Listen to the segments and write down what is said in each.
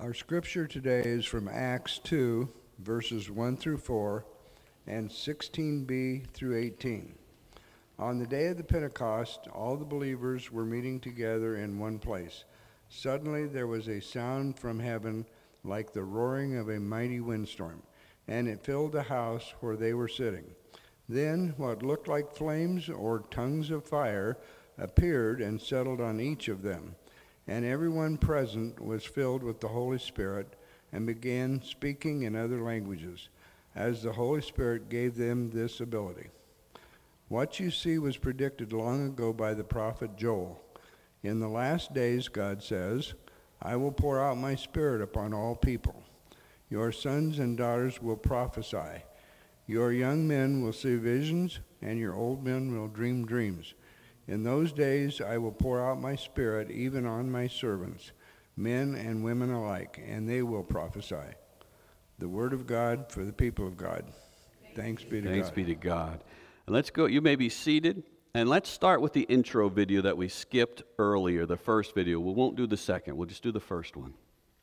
Our scripture today is from Acts 2, verses 1 through 4, and 16b through 18. On the day of the Pentecost, all the believers were meeting together in one place. Suddenly there was a sound from heaven like the roaring of a mighty windstorm, and it filled the house where they were sitting. Then what looked like flames or tongues of fire appeared and settled on each of them. And everyone present was filled with the Holy Spirit and began speaking in other languages, as the Holy Spirit gave them this ability. What you see was predicted long ago by the prophet Joel. In the last days, God says, I will pour out my Spirit upon all people. Your sons and daughters will prophesy. Your young men will see visions, and your old men will dream dreams. In those days I will pour out my Spirit even on my servants, men and women alike, and they will prophesy. The word of God for the people of God. Thanks be to God. Thanks be to God. And let's go. You may be seated. And let's start with the intro video that we skipped earlier, the first video. We won't do the second. We'll just do the first one.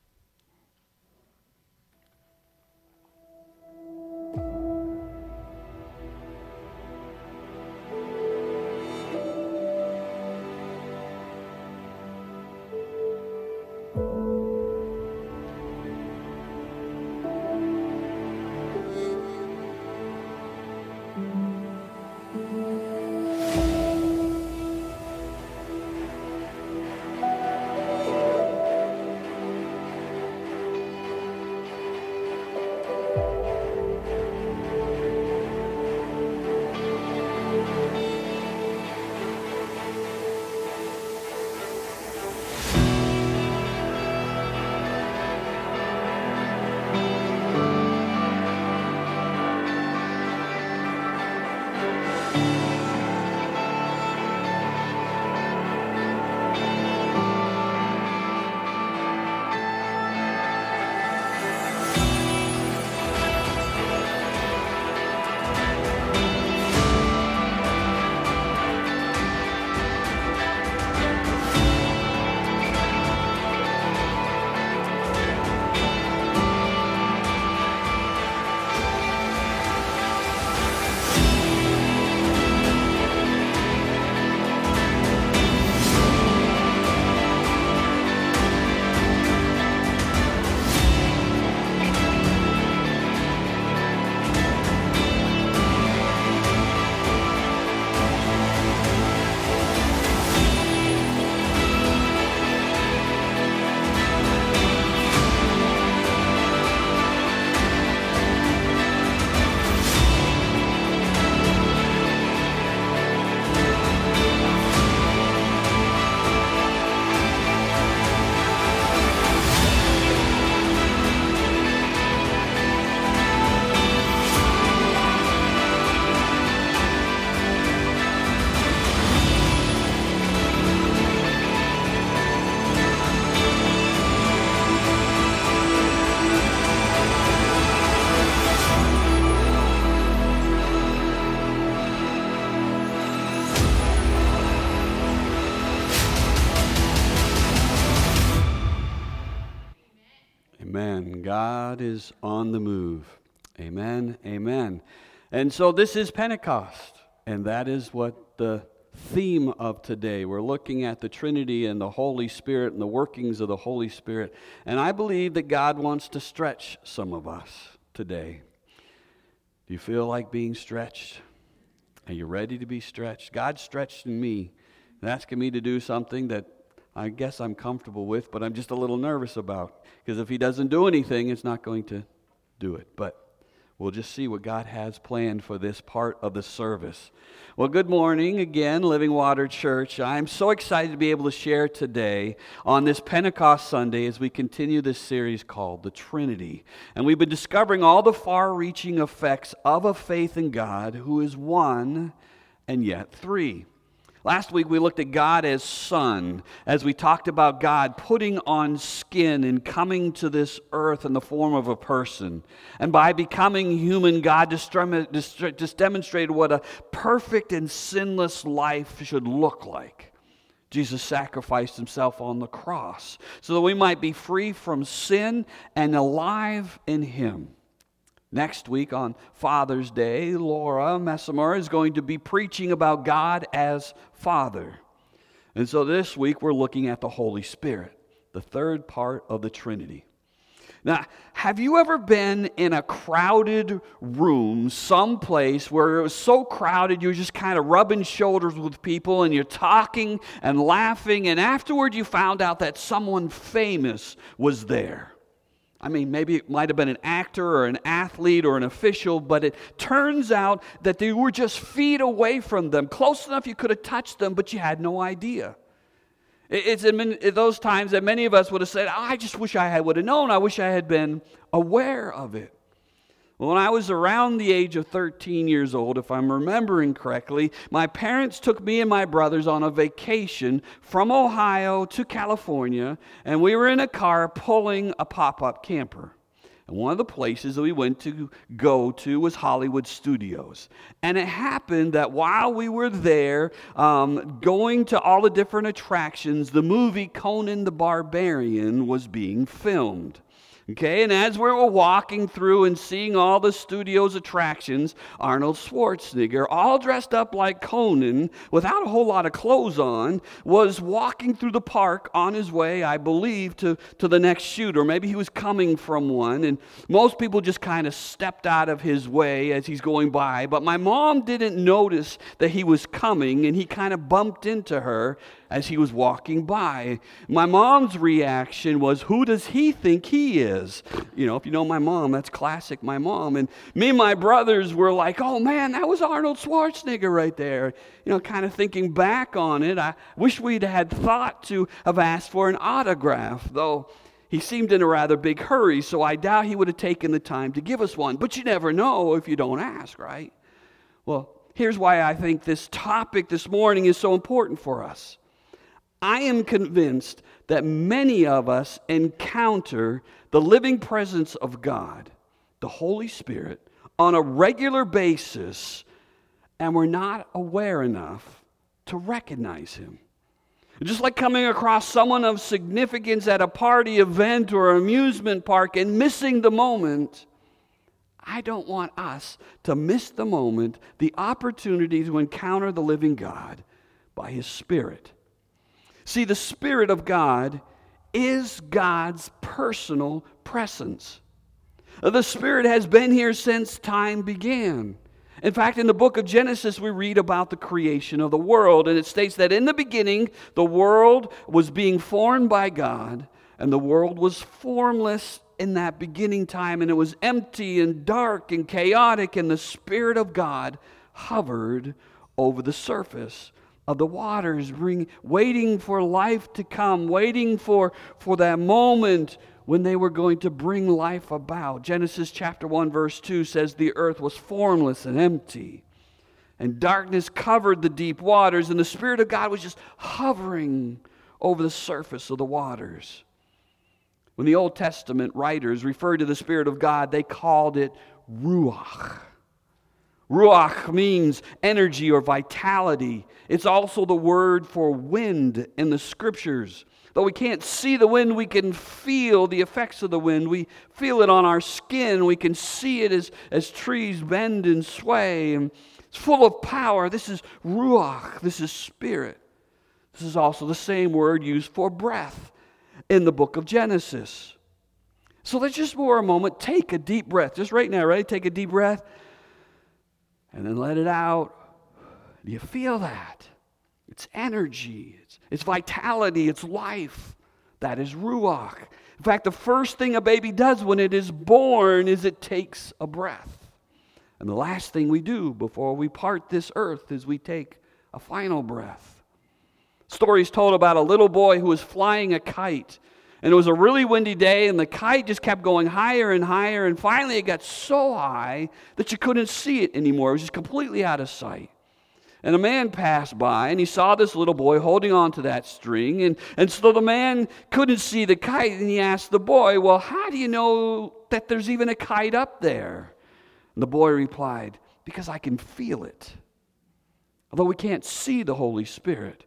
Amen. God is on the move. Amen. Amen. And so this is Pentecost, and that is what the theme of today. We're looking at the Trinity and the Holy Spirit and the workings of the Holy Spirit. And I believe that God wants to stretch some of us today. Do you feel like being stretched? Are you ready to be stretched? God stretched in me and asking me to do something that I guess I'm comfortable with, but I'm just a little nervous about. Because if he doesn't do anything, it's not going to do it. But we'll just see what God has planned for this part of the service. Well, good morning again, Living Water Church. I'm so excited to be able to share today on this Pentecost Sunday as we continue this series called The Trinity. And we've been discovering all the far-reaching effects of a faith in God who is one and yet three. Last week we looked at God as Son, as we talked about God putting on skin and coming to this earth in the form of a person. And by becoming human, God just demonstrated what a perfect and sinless life should look like. Jesus sacrificed himself on the cross so that we might be free from sin and alive in him. Next week on Father's Day, Laura Messemer is going to be preaching about God as Father. And so this week we're looking at the Holy Spirit, the third part of the Trinity. Now, have you ever been in a crowded room someplace where it was so crowded you were just kind of rubbing shoulders with people and you're talking and laughing, and afterward you found out that someone famous was there? I mean, maybe it might have been an actor or an athlete or an official, but it turns out that they were just feet away from them, close enough you could have touched them, but you had no idea. It's in those times that many of us would have said, I just wish I would have known. I wish I had been aware of it. Well, when I was around the age of 13 years old, if I'm remembering correctly, my parents took me and my brothers on a vacation from Ohio to California, and we were in a car pulling a pop-up camper. And one of the places that we went to go to was Hollywood Studios. And it happened that while we were there, going to all the different attractions, the movie Conan the Barbarian was being filmed. Okay, and as we were walking through and seeing all the studio's attractions, Arnold Schwarzenegger, all dressed up like Conan, without a whole lot of clothes on, was walking through the park on his way, I believe, to the next shoot, or maybe he was coming from one, and most people just kind of stepped out of his way as he's going by, but my mom didn't notice that he was coming, and he kind of bumped into her as he was walking by. My mom's reaction was, who does he think he is? You know, if you know my mom, that's classic my mom. And me and my brothers were like, oh man, that was Arnold Schwarzenegger right there. You know, kind of thinking back on it, I wish we'd had thought to have asked for an autograph, though he seemed in a rather big hurry, so I doubt he would have taken the time to give us one. But you never know if you don't ask, right? Well, here's why I think this topic this morning is so important for us. I am convinced that many of us encounter the living presence of God, the Holy Spirit, on a regular basis, and we're not aware enough to recognize him. Just like coming across someone of significance at a party, event, or amusement park and missing the moment, I don't want us to miss the moment, the opportunity to encounter the living God by his Spirit. See, the Spirit of God is God's personal presence. The Spirit has been here since time began. In fact, in the book of Genesis, we read about the creation of the world, and it states that in the beginning, the world was being formed by God, and the world was formless in that beginning time, and it was empty and dark and chaotic, and the Spirit of God hovered over the surface of the waters, waiting for life to come, waiting for that moment when they were going to bring life about. Genesis chapter 1 verse 2 says the earth was formless and empty, and darkness covered the deep waters, and the Spirit of God was just hovering over the surface of the waters. When the Old Testament writers referred to the Spirit of God, they called it Ruach. Ruach means energy or vitality. It's also the word for wind in the Scriptures. Though we can't see the wind, we can feel the effects of the wind. We feel it on our skin. We can see it as trees bend and sway. And it's full of power. This is Ruach. This is Spirit. This is also the same word used for breath in the book of Genesis. So let's just for a moment take a deep breath. Just right now, ready? Take a deep breath. And then let it out. Do you feel that? It's energy. It's vitality. It's life. That is Ruach. In fact, the first thing a baby does when it is born is it takes a breath. And the last thing we do before we part this earth is we take a final breath. Stories told about a little boy who was flying a kite. And it was a really windy day, and the kite just kept going higher and higher, and finally it got so high that you couldn't see it anymore. It was just completely out of sight. And a man passed by, and he saw this little boy holding on to that string, and so the man couldn't see the kite, and he asked the boy, well, how do you know that there's even a kite up there? And the boy replied, because I can feel it. Although we can't see the Holy Spirit,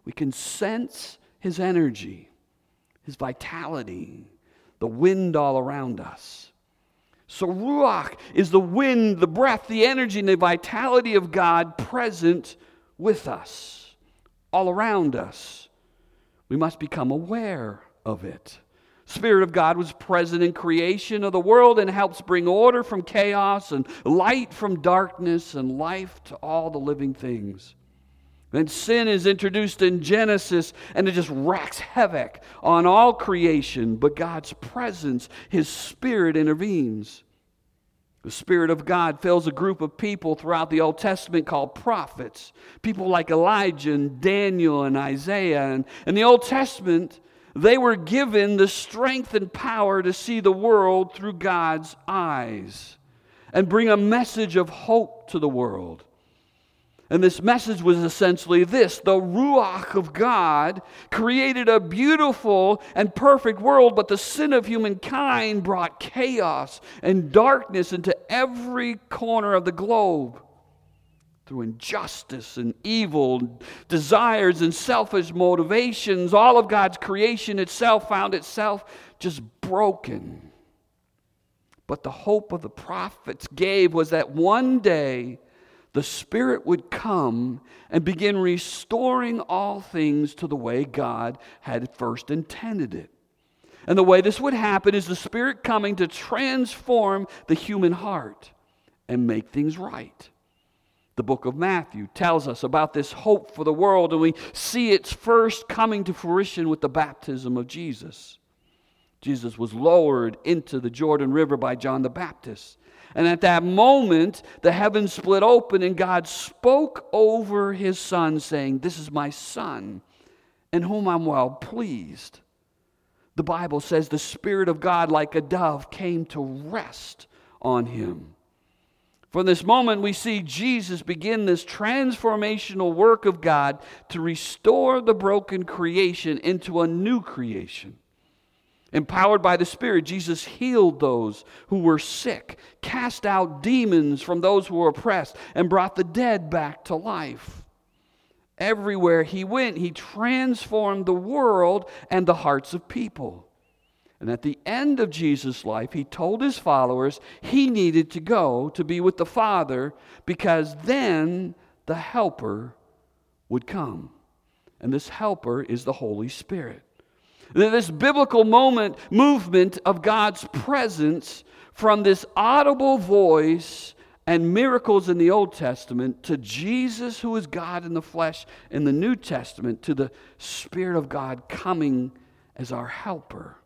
We can sense His energy, His vitality, the wind all around us. So Ruach is the wind, the breath, the energy, and the vitality of God present with us, all around us. We must become aware of it. Spirit of God was present in creation of the world and helps bring order from chaos and light from darkness and life to all the living things. Then sin is introduced in Genesis and it just wreaks havoc on all creation, but God's presence, His Spirit intervenes. The Spirit of God fills a group of people throughout the Old Testament called prophets. People like Elijah and Daniel and Isaiah. And in the Old Testament, they were given the strength and power to see the world through God's eyes and bring a message of hope to the world. And this message was essentially this: the Ruach of God created a beautiful and perfect world, but the sin of humankind brought chaos and darkness into every corner of the globe. Through injustice and evil, desires and selfish motivations, all of God's creation itself found itself just broken. But the hope of the prophets gave was that one day the Spirit would come and begin restoring all things to the way God had first intended it. And the way this would happen is the Spirit coming to transform the human heart and make things right. The book of Matthew tells us about this hope for the world, and we see its first coming to fruition with the baptism of Jesus. Jesus was lowered into the Jordan River by John the Baptist. And at that moment, the heavens split open and God spoke over His Son, saying, "This is my Son, in whom I'm well pleased." The Bible says the Spirit of God, like a dove, came to rest on Him. From this moment, we see Jesus begin this transformational work of God to restore the broken creation into a new creation. Empowered by the Spirit, Jesus healed those who were sick, cast out demons from those who were oppressed, and brought the dead back to life. Everywhere He went, He transformed the world and the hearts of people. And at the end of Jesus' life, He told His followers He needed to go to be with the Father, because then the Helper would come. And this Helper is the Holy Spirit. This biblical movement of God's presence, from this audible voice and miracles in the Old Testament to Jesus, who is God in the flesh in the New Testament, to the Spirit of God coming as our helper.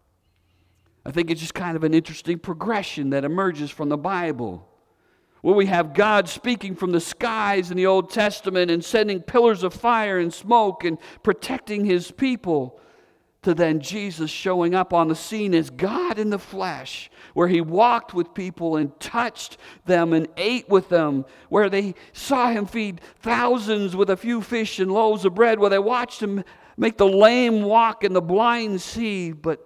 I think it's just kind of an interesting progression that emerges from the Bible, where we have God speaking from the skies in the Old Testament and sending pillars of fire and smoke and protecting His people, to then Jesus showing up on the scene as God in the flesh, where He walked with people and touched them and ate with them, where they saw Him feed thousands with a few fish and loaves of bread, where they watched Him make the lame walk and the blind see. But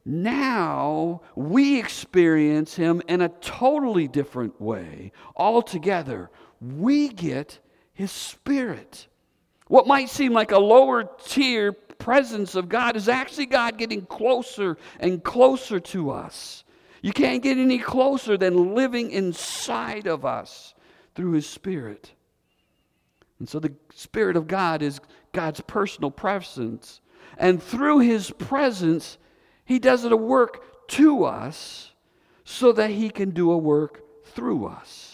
now we experience Him in a totally different way. Altogether, we get His Spirit. What might seem like a lower tier presence of God is actually God getting closer and closer to us. You can't get any closer than living inside of us through His Spirit. And so the Spirit of God is God's personal presence. And through His presence, He does a work to us so that He can do a work through us.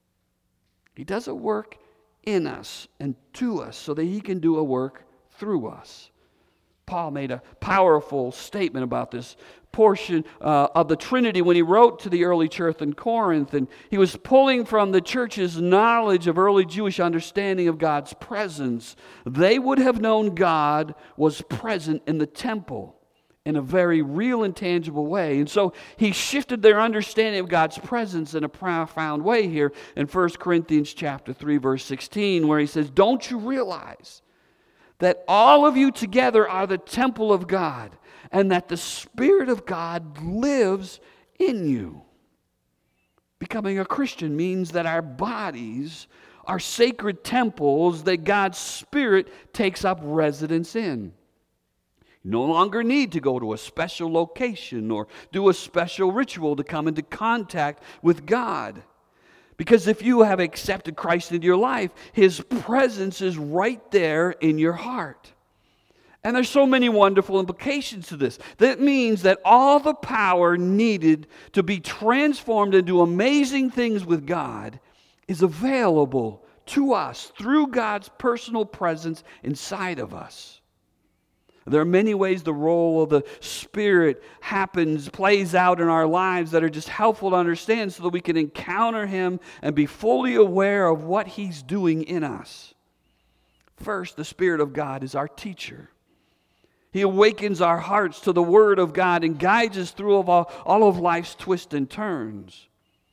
He does a work in us and to us so that He can do a work through us. Paul made a powerful statement about this portion of the Trinity when he wrote to the early church in Corinth, and he was pulling from the church's knowledge of early Jewish understanding of God's presence. They would have known God was present in the temple in a very real and tangible way. And so he shifted their understanding of God's presence in a profound way here in 1 Corinthians chapter 3, verse 16, where he says, "Don't you realize that all of you together are the temple of God, and that the Spirit of God lives in you?" Becoming a Christian means that our bodies are sacred temples that God's Spirit takes up residence in. You no longer need to go to a special location or do a special ritual to come into contact with God. Because if you have accepted Christ into your life, His presence is right there in your heart. And there's so many wonderful implications to this. That means that all the power needed to be transformed into amazing things with God is available to us through God's personal presence inside of us. There are many ways the role of the Spirit plays out in our lives that are just helpful to understand so that we can encounter Him and be fully aware of what He's doing in us. First, the Spirit of God is our teacher. He awakens our hearts to the Word of God and guides us through all of life's twists and turns.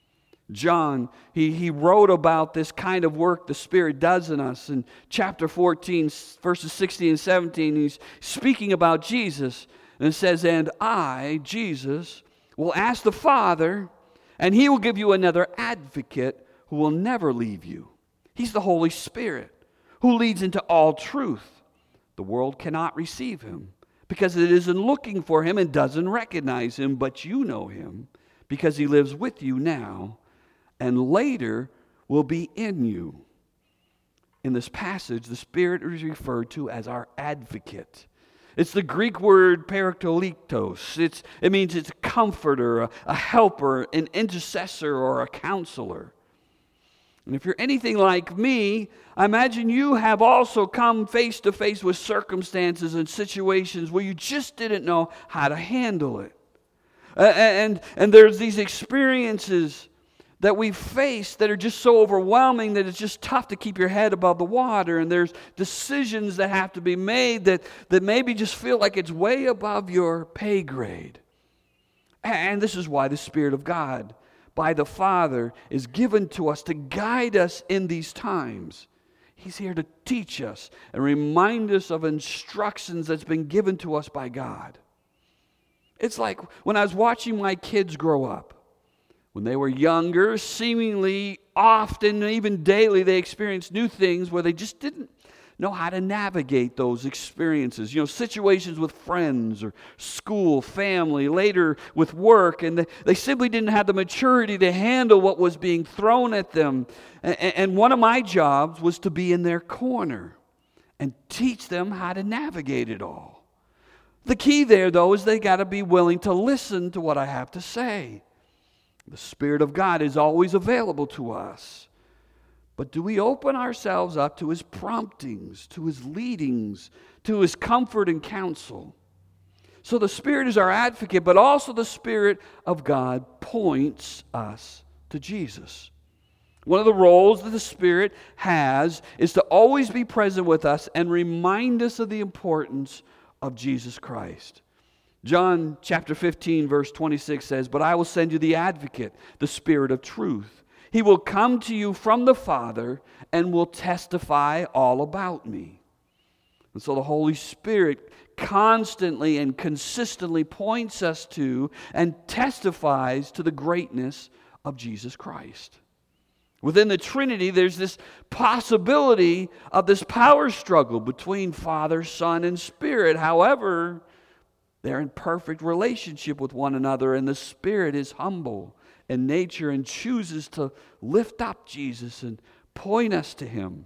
John, he wrote about this kind of work the Spirit does in us. In chapter 14, verses 16 and 17, he's speaking about Jesus. And it says, "And I, Jesus, will ask the Father, and He will give you another advocate who will never leave you. He's the Holy Spirit, who leads into all truth. The world cannot receive Him, because it isn't looking for Him and doesn't recognize Him, but you know Him, because He lives with you now, and later will be in you." In this passage, the Spirit is referred to as our advocate. It's the Greek word parakletos. It means it's a comforter, a helper, an intercessor, or a counselor. And if you're anything like me, I imagine you have also come face to face with circumstances and situations where you just didn't know how to handle it. And there's these experiences that we face that are just so overwhelming that it's just tough to keep your head above the water. And there's decisions that have to be made that maybe just feel like it's way above your pay grade. And this is why the Spirit of God, by the Father, is given to us to guide us in these times. He's here to teach us and remind us of instructions that's been given to us by God. It's like when I was watching my kids grow up. When they were younger, seemingly often, even daily, they experienced new things where they just didn't know how to navigate those experiences. You know, situations with friends or school, family, later with work, and they simply didn't have the maturity to handle what was being thrown at them. And one of my jobs was to be in their corner and teach them how to navigate it all. The key there, though, is they got to be willing to listen to what I have to say. The Spirit of God is always available to us. But do we open ourselves up to His promptings, to His leadings, to His comfort and counsel? So the Spirit is our advocate, but also the Spirit of God points us to Jesus. One of the roles that the Spirit has is to always be present with us and remind us of the importance of Jesus Christ. John chapter 15, verse 26 says, "But I will send you the advocate, the Spirit of truth. He will come to you from the Father and will testify all about me." And so the Holy Spirit constantly and consistently points us to and testifies to the greatness of Jesus Christ. Within the Trinity, there's this possibility of this power struggle between Father, Son, and Spirit. However, they're in perfect relationship with one another, and the Spirit is humble in nature and chooses to lift up Jesus and point us to Him.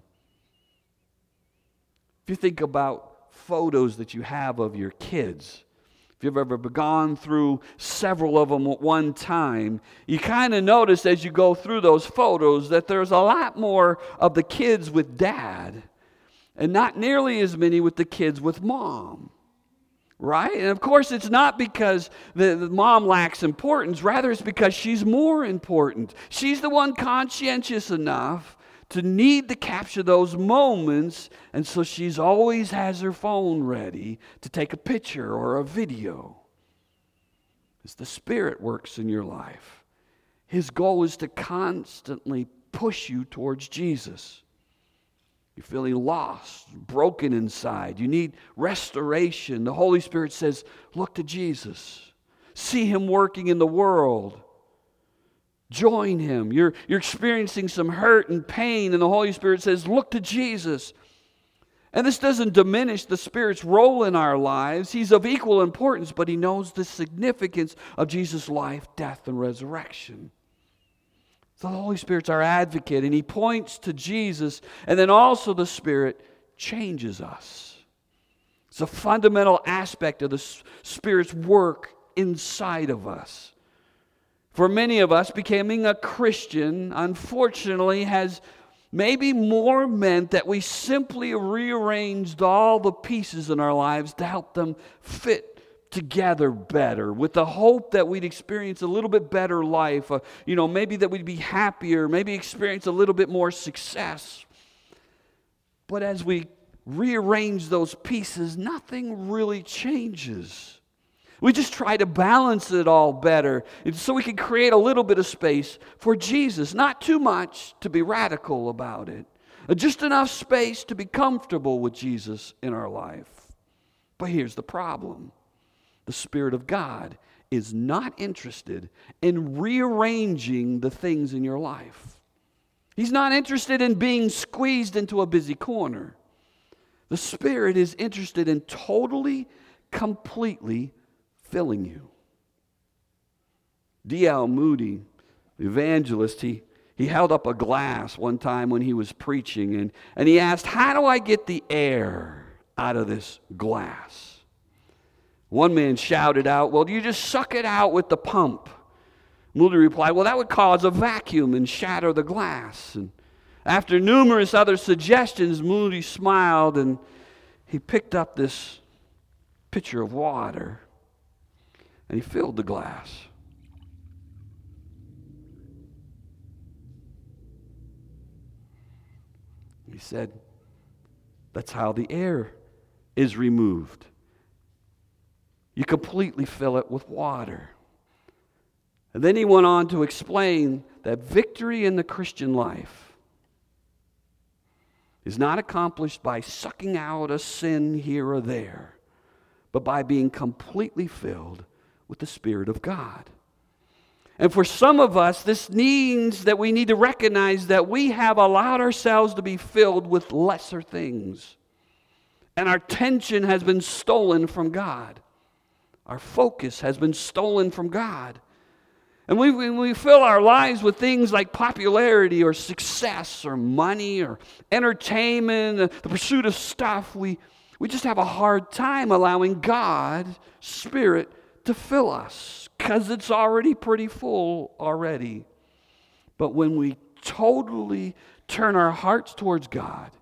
If you think about photos that you have of your kids, if you've ever gone through several of them at one time, you kind of notice as you go through those photos that there's a lot more of the kids with Dad and not nearly as many with the kids with Mom. Right? And of course, it's not because the mom lacks importance. Rather, it's because she's more important. She's the one conscientious enough to need to capture those moments, and so she's always has her phone ready to take a picture or a video. As the Spirit works in your life, His goal is to constantly push you towards Jesus. You're feeling lost, broken inside. You need restoration. The Holy Spirit says, look to Jesus. See Him working in the world. Join Him. You're experiencing some hurt and pain, and the Holy Spirit says, look to Jesus. And this doesn't diminish the Spirit's role in our lives. He's of equal importance, but He knows the significance of Jesus' life, death, and resurrection. So the Holy Spirit's our advocate, and He points to Jesus, and then also the Spirit changes us. It's a fundamental aspect of the Spirit's work inside of us. For many of us, becoming a Christian, unfortunately, has maybe more meant that we simply rearranged all the pieces in our lives to help them fit together better, with the hope that we'd experience a little bit better life, maybe that we'd be happier, maybe experience a little bit more success. But as we rearrange those pieces, nothing really changes. We just try to balance it all better so we can create a little bit of space for Jesus. Not too much to be radical about it. Just enough space to be comfortable with Jesus in our life. But here's the problem. The Spirit of God is not interested in rearranging the things in your life. He's not interested in being squeezed into a busy corner. The Spirit is interested in totally, completely filling you. D.L. Moody, the evangelist, he held up a glass one time when he was preaching, and he asked, how do I get the air out of this glass? One man shouted out, well, you just suck it out with the pump. Moody replied, well, that would cause a vacuum and shatter the glass. And after numerous other suggestions, Moody smiled and he picked up this pitcher of water and he filled the glass. He said, that's how the air is removed. You completely fill it with water. And then he went on to explain that victory in the Christian life is not accomplished by sucking out a sin here or there, but by being completely filled with the Spirit of God. And for some of us, this means that we need to recognize that we have allowed ourselves to be filled with lesser things. And our attention has been stolen from God. Our focus has been stolen from God. And when we fill our lives with things like popularity or success or money or entertainment, the pursuit of stuff, we just have a hard time allowing God's Spirit to fill us because it's already pretty full already. But when we totally turn our hearts towards God,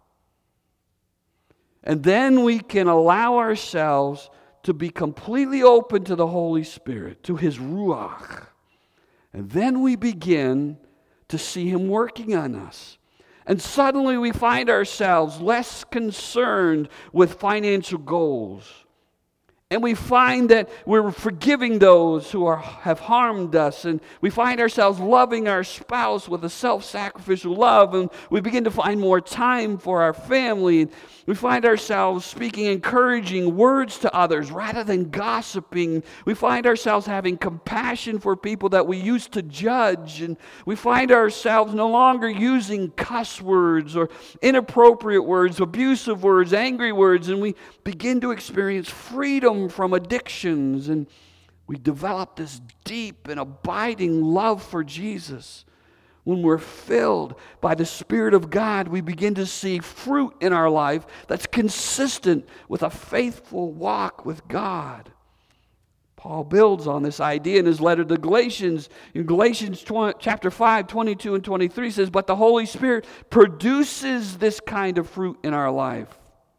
and then we can allow ourselves to be completely open to the Holy Spirit, to His Ruach. And then we begin to see Him working on us. And suddenly we find ourselves less concerned with financial goals. And we find that we're forgiving those who have harmed us. And we find ourselves loving our spouse with a self-sacrificial love. And we begin to find more time for our family. And we find ourselves speaking encouraging words to others rather than gossiping. We find ourselves having compassion for people that we used to judge. And we find ourselves no longer using cuss words or inappropriate words, abusive words, angry words. And we begin to experience freedom from addictions, and we develop this deep and abiding love for Jesus. When we're filled by the Spirit of God, we begin to see fruit in our life that's consistent with a faithful walk with God. Paul builds on this idea in his letter to Galatians. In Galatians chapter 5, 22 and 23 says, but the Holy Spirit produces this kind of fruit in our life.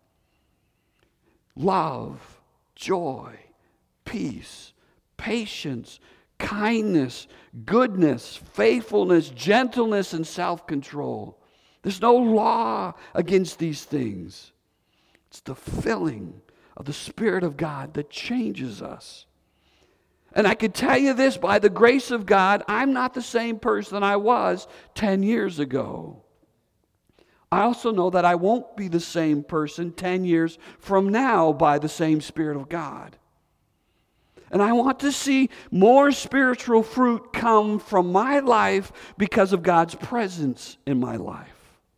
Love, joy, peace, patience, kindness, goodness, faithfulness, gentleness, and self-control. There's no law against these things. It's the filling of the Spirit of God that changes us. And I can tell you this, by the grace of God, I'm not the same person I was 10 years ago. I also know that I won't be the same person 10 years from now by the same Spirit of God. And I want to see more spiritual fruit come from my life because of God's presence in my life.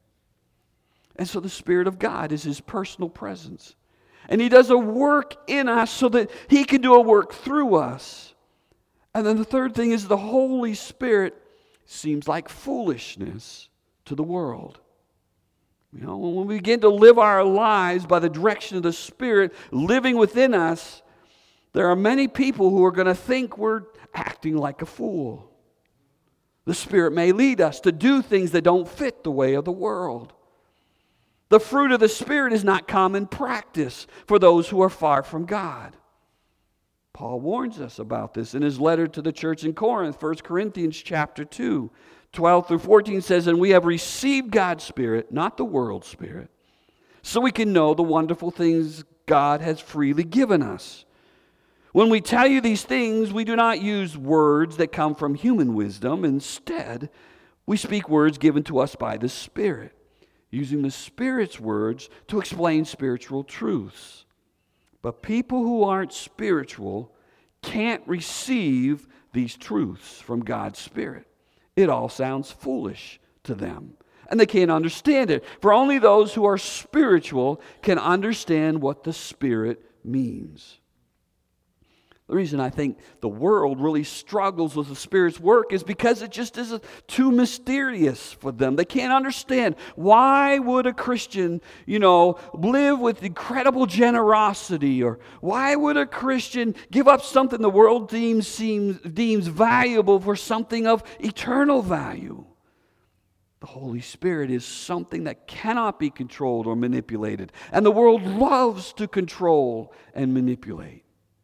And so the Spirit of God is His personal presence. And He does a work in us so that He can do a work through us. And then the third thing is the Holy Spirit seems like foolishness to the world. You know, when we begin to live our lives by the direction of the Spirit living within us, there are many people who are going to think we're acting like a fool. The Spirit may lead us to do things that don't fit the way of the world. The fruit of the Spirit is not common practice for those who are far from God. Paul warns us about this in his letter to the church in Corinth. 1 Corinthians chapter 2, 12 through 14 says, "And we have received God's Spirit, not the world's spirit, so we can know the wonderful things God has freely given us. When we tell you these things, we do not use words that come from human wisdom. Instead, we speak words given to us by the Spirit, using the Spirit's words to explain spiritual truths. But people who aren't spiritual can't receive these truths from God's Spirit. It all sounds foolish to them, and they can't understand it. For only those who are spiritual can understand what the Spirit means." The reason I think the world really struggles with the Spirit's work is because it just is too mysterious for them. They can't understand. Why would a Christian, live with incredible generosity? Or why would a Christian give up something the world deems valuable for something of eternal value? The Holy Spirit is something that cannot be controlled or manipulated. And the world loves to control and manipulate.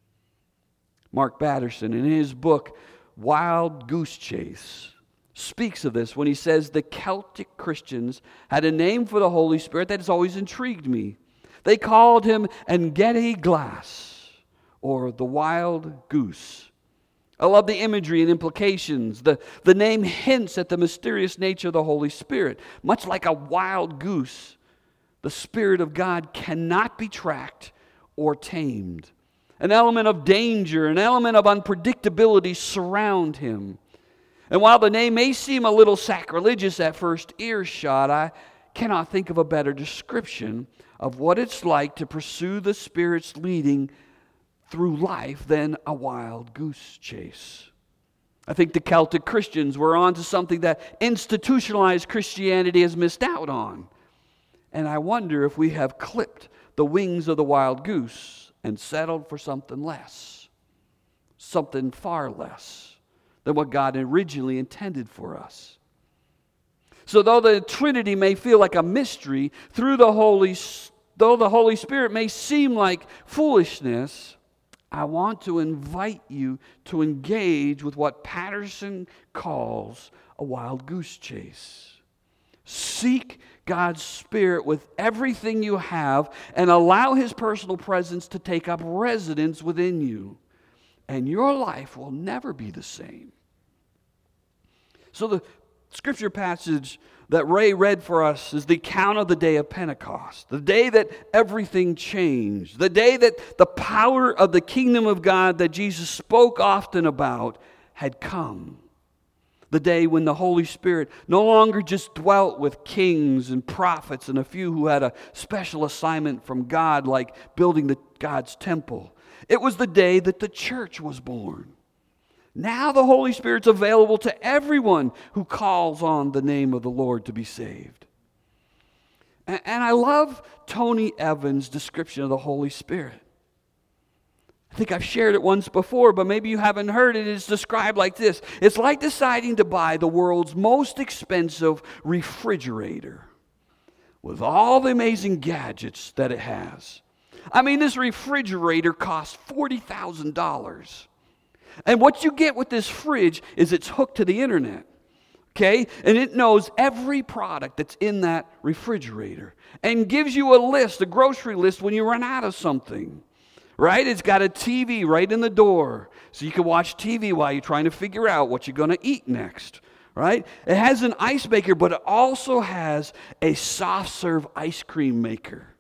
Mark Batterson, in his book, Wild Goose Chase, speaks of this when he says the Celtic Christians had a name for the Holy Spirit that has always intrigued me. They called him Ngeti Glass, or the wild goose. I love the imagery and implications. The name hints at the mysterious nature of the Holy Spirit. Much like a wild goose, the Spirit of God cannot be tracked or tamed. An element of danger, an element of unpredictability surround him. And while the name may seem a little sacrilegious at first earshot, I cannot think of a better description of what it's like to pursue the Spirit's leading through life than a wild goose chase. I think the Celtic Christians were onto something that institutionalized Christianity has missed out on. And I wonder if we have clipped the wings of the wild goose and settled for something less, something far less than what God originally intended for us. So though the Trinity may feel like a mystery, though the Holy Spirit may seem like foolishness, I want to invite you to engage with what Patterson calls a wild goose chase. Seek God's Spirit with everything you have and allow His personal presence to take up residence within you. And your life will never be the same. So the scripture passage that Ray read for us is the account of the day of Pentecost, the day that everything changed, the day that the power of the kingdom of God that Jesus spoke often about had come. The day when the Holy Spirit no longer just dwelt with kings and prophets and a few who had a special assignment from God, like building God's temple. It was the day that the church was born. Now the Holy Spirit's available to everyone who calls on the name of the Lord to be saved. And I love Tony Evans' description of the Holy Spirit. I think I've shared it once before, but maybe you haven't heard it. It's described like this. It's like deciding to buy the world's most expensive refrigerator with all the amazing gadgets that it has. I mean, this refrigerator costs $40,000. And what you get with this fridge is it's hooked to the internet. Okay? And it knows every product that's in that refrigerator and gives you a list, a grocery list when you run out of something. Right? It's got a TV right in the door, so you can watch TV while you're trying to figure out what you're going to eat next. Right? It has an ice maker, but it also has a soft serve ice cream maker.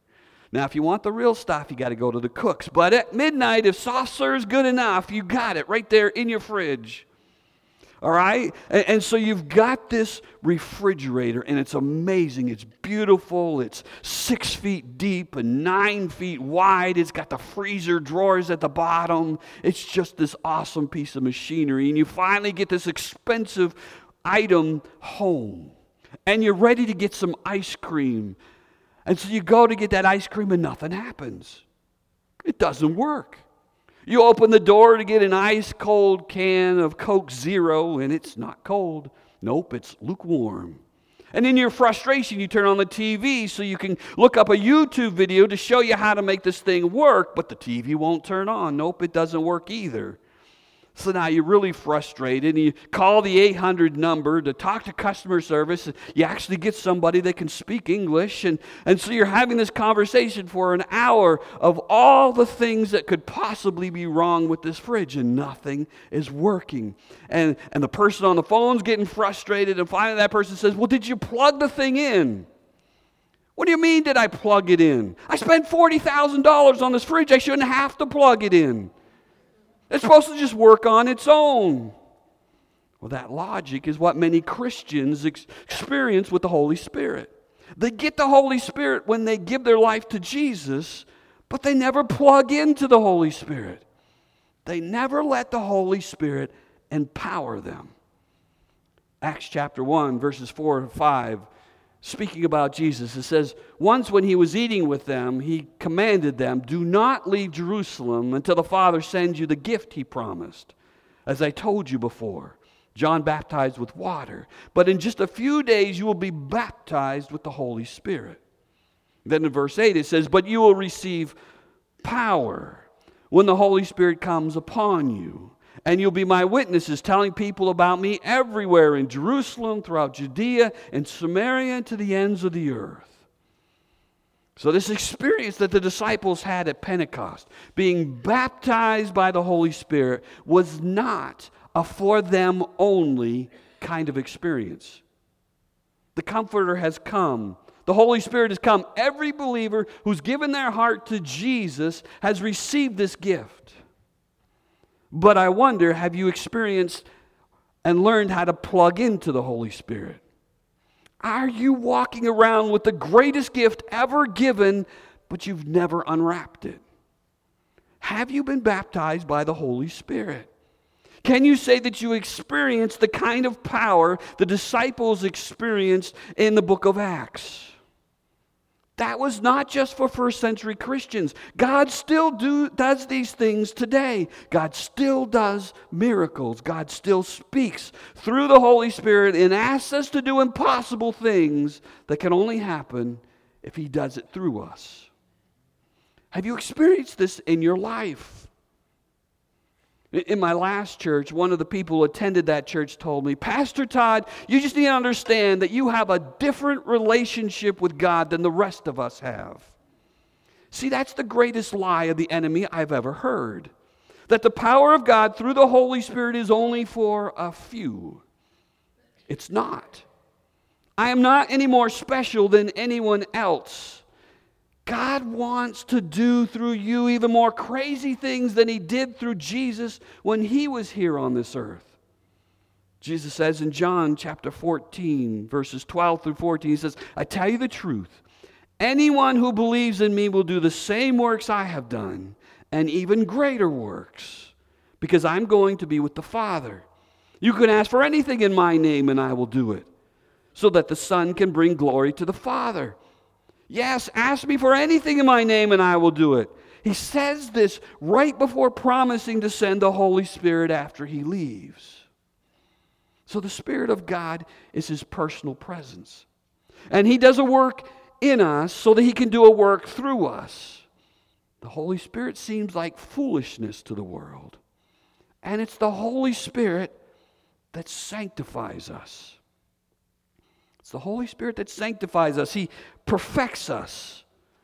Now, if you want the real stuff, you got to go to the Cooks. But at midnight, if soft serve's good enough, you got it right there in your fridge. All right? And so you've got this refrigerator, and it's amazing. It's beautiful. It's 6 feet deep and 9 feet wide. It's got the freezer drawers at the bottom. It's just this awesome piece of machinery. And you finally get this expensive item home. And you're ready to get some ice cream. And so you go to get that ice cream, and nothing happens. It doesn't work. You open the door to get an ice-cold can of Coke Zero, and it's not cold. Nope, it's lukewarm. And in your frustration, you turn on the TV so you can look up a YouTube video to show you how to make this thing work, but the TV won't turn on. Nope, it doesn't work either. So now you're really frustrated, and you call the 800 number to talk to customer service. You actually get somebody that can speak English, and so you're having this conversation for an hour of all the things that could possibly be wrong with this fridge, and nothing is working. And the person on the phone's getting frustrated, and finally that person says, well, did you plug the thing in? What do you mean, did I plug it in? I spent $40,000 on this fridge. I shouldn't have to plug it in. It's supposed to just work on its own. Well, that logic is what many Christians experience with the Holy Spirit. They get the Holy Spirit when they give their life to Jesus, but they never plug into the Holy Spirit. They never let the Holy Spirit empower them. Acts chapter 1, verses 4 and 5, speaking about Jesus, it says, once when he was eating with them, he commanded them, do not leave Jerusalem until the Father sends you the gift he promised. As I told you before, John baptized with water, but in just a few days you will be baptized with the Holy Spirit. Then in verse 8 it says, but you will receive power when the Holy Spirit comes upon you. And you'll be my witnesses, telling people about me everywhere in Jerusalem, throughout Judea, and Samaria, and to the ends of the earth. So this experience that the disciples had at Pentecost, being baptized by the Holy Spirit, was not a for them only kind of experience. The Comforter has come. The Holy Spirit has come. Every believer who's given their heart to Jesus has received this gift. But I wonder, have you experienced and learned how to plug into the Holy Spirit? Are you walking around with the greatest gift ever given, but you've never unwrapped it? Have you been baptized by the Holy Spirit? Can you say that you experienced the kind of power the disciples experienced in the book of Acts? That was not just for first century Christians. God still does these things today. God still does miracles. God still speaks through the Holy Spirit and asks us to do impossible things that can only happen if He does it through us. Have you experienced this in your life? In my last church, one of the people who attended that church told me, Pastor Todd, you just need to understand that you have a different relationship with God than the rest of us have. See, that's the greatest lie of the enemy I've ever heard. That the power of God through the Holy Spirit is only for a few. It's not. I am not any more special than anyone else. God wants to do through you even more crazy things than He did through Jesus when He was here on this earth. Jesus says in John chapter 14, verses 12 through 14, He says, I tell you the truth, anyone who believes in me will do the same works I have done, and even greater works, because I'm going to be with the Father. You can ask for anything in my name, and I will do it, so that the Son can bring glory to the Father. Yes, ask me for anything in my name and I will do it. He says this right before promising to send the Holy Spirit after He leaves. So the Spirit of God is His personal presence. And He does a work in us so that He can do a work through us. The Holy Spirit seems like foolishness to the world. And it's the Holy Spirit that sanctifies us. It's the Holy Spirit that sanctifies us. He perfects us.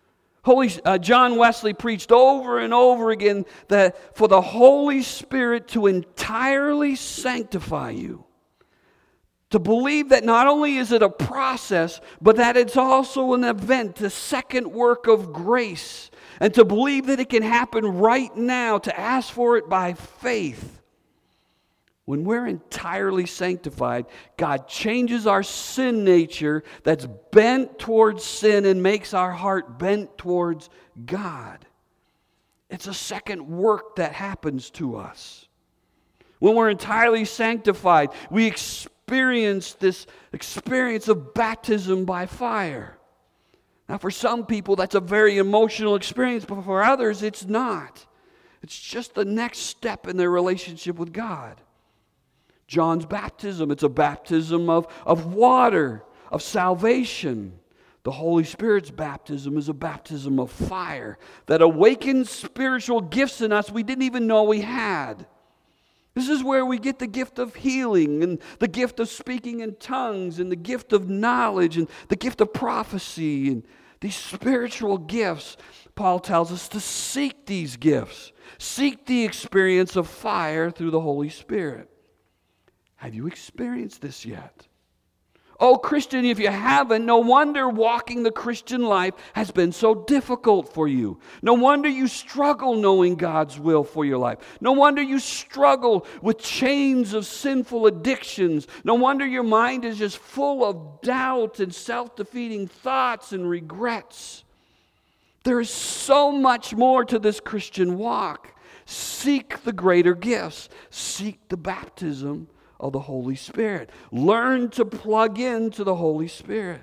John Wesley preached over and over again that for the Holy Spirit to entirely sanctify you, To believe that not only is it a process, but that it's also an event, a second work of grace. And to believe that it can happen right now, to ask for it by faith. When we're entirely sanctified, God changes our sin nature that's bent towards sin and makes our heart bent towards God. It's a second work that happens to us. When we're entirely sanctified, we experience this experience of baptism by fire. Now, for some people, that's a very emotional experience, but for others, it's not. It's just the next step in their relationship with God. John's baptism, it's a baptism of water, of salvation. The Holy Spirit's baptism is a baptism of fire that awakens spiritual gifts in us we didn't even know we had. This is where we get the gift of healing and the gift of speaking in tongues and the gift of knowledge and the gift of prophecy and these spiritual gifts. Paul tells us to seek these gifts. Seek the experience of fire through the Holy Spirit. Have you experienced this yet? Oh, Christian, if you haven't, no wonder walking the Christian life has been so difficult for you. No wonder you struggle knowing God's will for your life. No wonder you struggle with chains of sinful addictions. No wonder your mind is just full of doubt and self-defeating thoughts and regrets. There is so much more to this Christian walk. Seek the greater gifts. Seek the baptism of the Holy Spirit. Learn to plug into the Holy Spirit.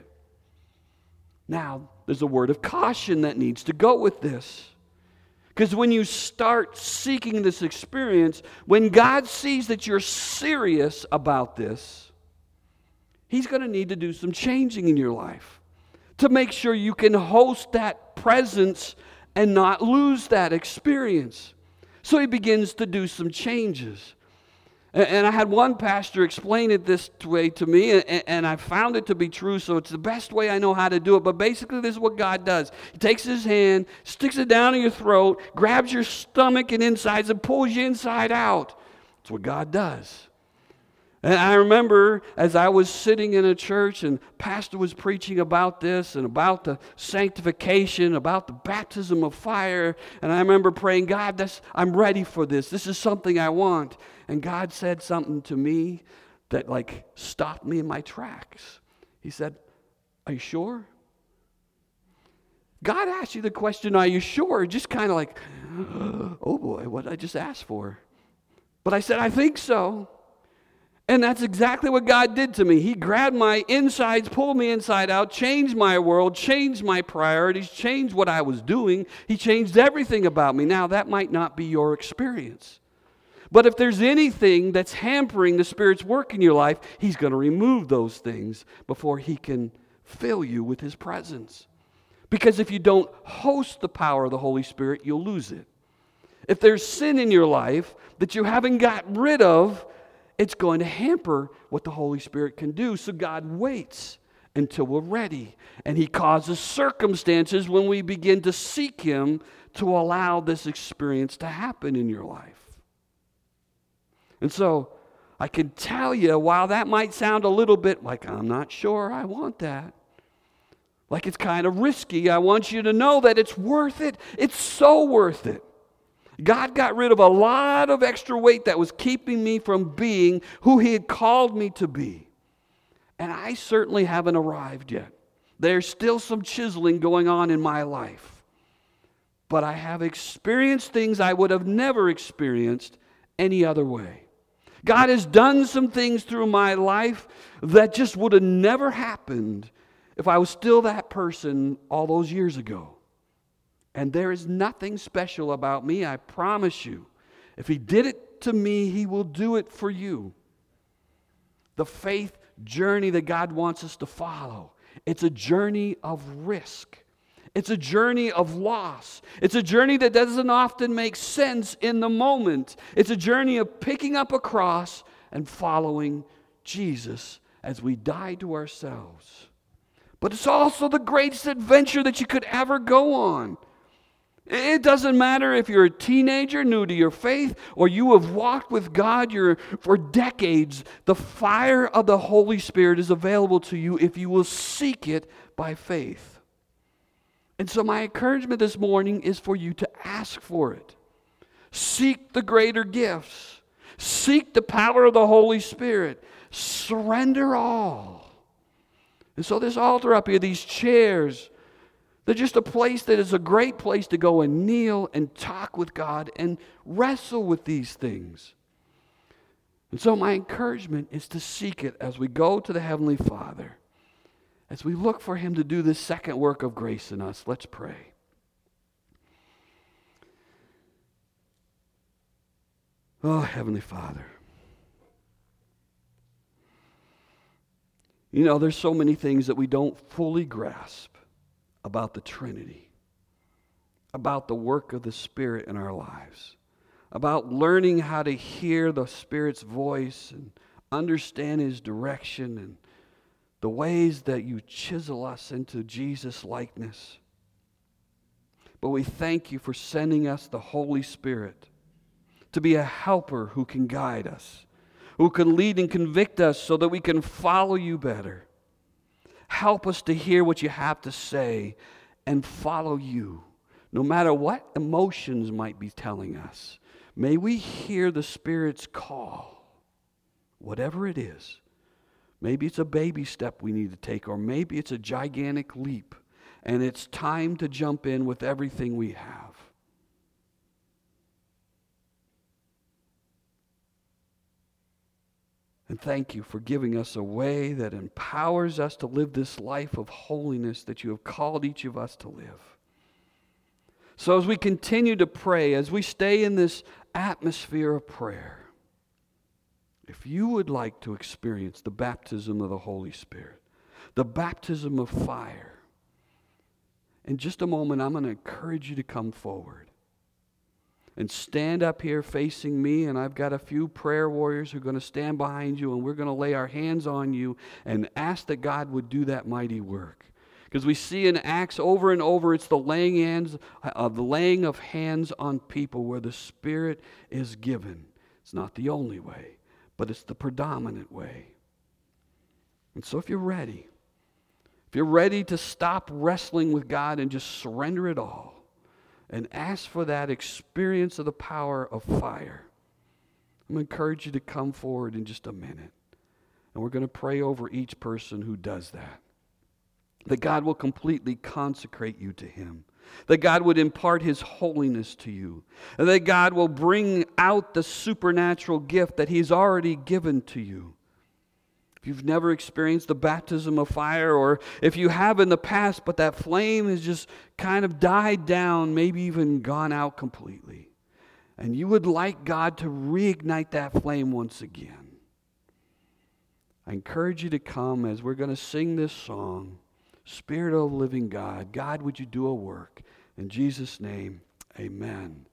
Now, there's a word of caution that needs to go with this. Because when you start seeking this experience, when God sees that you're serious about this, He's going to need to do some changing in your life to make sure you can host that presence and not lose that experience. So He begins to do some changes. And I had one pastor explain it this way to me, and I found it to be true, so it's the best way I know how to do it. But basically, this is what God does. He takes His hand, sticks it down in your throat, grabs your stomach and insides, and pulls you inside out. That's what God does. And I remember as I was sitting in a church and pastor was preaching about this and about the sanctification, about the baptism of fire. And I remember praying, God, I'm ready for this. This is something I want. And God said something to me that stopped me in my tracks. He said, are you sure? God asked you the question, are you sure? Just kind of oh boy, what did I just ask for? But I said, I think so. And that's exactly what God did to me. He grabbed my insides, pulled me inside out, changed my world, changed my priorities, changed what I was doing. He changed everything about me. Now, that might not be your experience. But if there's anything that's hampering the Spirit's work in your life, He's going to remove those things before He can fill you with His presence. Because if you don't host the power of the Holy Spirit, you'll lose it. If there's sin in your life that you haven't got rid of, it's going to hamper what the Holy Spirit can do. So God waits until we're ready. And He causes circumstances when we begin to seek Him to allow this experience to happen in your life. And so I can tell you, while that might sound a little bit like, I'm not sure I want that, like it's kind of risky, I want you to know that it's worth it. It's so worth it. God got rid of a lot of extra weight that was keeping me from being who He had called me to be. And I certainly haven't arrived yet. There's still some chiseling going on in my life. But I have experienced things I would have never experienced any other way. God has done some things through my life that just would have never happened if I was still that person all those years ago. And there is nothing special about me, I promise you. If He did it to me, He will do it for you. The faith journey that God wants us to follow, it's a journey of risk. It's a journey of loss. It's a journey that doesn't often make sense in the moment. It's a journey of picking up a cross and following Jesus as we die to ourselves. But it's also the greatest adventure that you could ever go on. It doesn't matter if you're a teenager new to your faith or you have walked with God for decades. The fire of the Holy Spirit is available to you if you will seek it by faith. And so my encouragement this morning is for you to ask for it. Seek the greater gifts. Seek the power of the Holy Spirit. Surrender all. And so this altar up here, these chairs, they're just a place that is a great place to go and kneel and talk with God and wrestle with these things. And so my encouragement is to seek it as we go to the Heavenly Father, as we look for Him to do this second work of grace in us. Let's pray. Oh, Heavenly Father. You know, there's so many things that we don't fully grasp about the Trinity, about the work of the Spirit in our lives, about learning how to hear the Spirit's voice and understand His direction and the ways that you chisel us into Jesus' likeness. But we thank you for sending us the Holy Spirit to be a helper who can guide us, who can lead and convict us so that we can follow you better. Help us to hear what you have to say and follow you, no matter what emotions might be telling us. May we hear the Spirit's call, whatever it is. Maybe it's a baby step we need to take, or maybe it's a gigantic leap, and it's time to jump in with everything we have. And thank you for giving us a way that empowers us to live this life of holiness that you have called each of us to live. So as we continue to pray, as we stay in this atmosphere of prayer, if you would like to experience the baptism of the Holy Spirit, the baptism of fire, in just a moment I'm going to encourage you to come forward and stand up here facing me, and I've got a few prayer warriors who are going to stand behind you, and we're going to lay our hands on you and ask that God would do that mighty work. Because we see in Acts over and over, it's the laying of hands on people where the Spirit is given. It's not the only way, but it's the predominant way. And so if you're ready to stop wrestling with God and just surrender it all, and ask for that experience of the power of fire, I'm going to encourage you to come forward in just a minute. And we're going to pray over each person who does that. That God will completely consecrate you to Him. That God would impart His holiness to you. And that God will bring out the supernatural gift that He's already given to you. If you've never experienced the baptism of fire, or if you have in the past, but that flame has just kind of died down, maybe even gone out completely, and you would like God to reignite that flame once again, I encourage you to come as we're going to sing this song, Spirit of the living God, God, would you do a work? In Jesus' name, amen.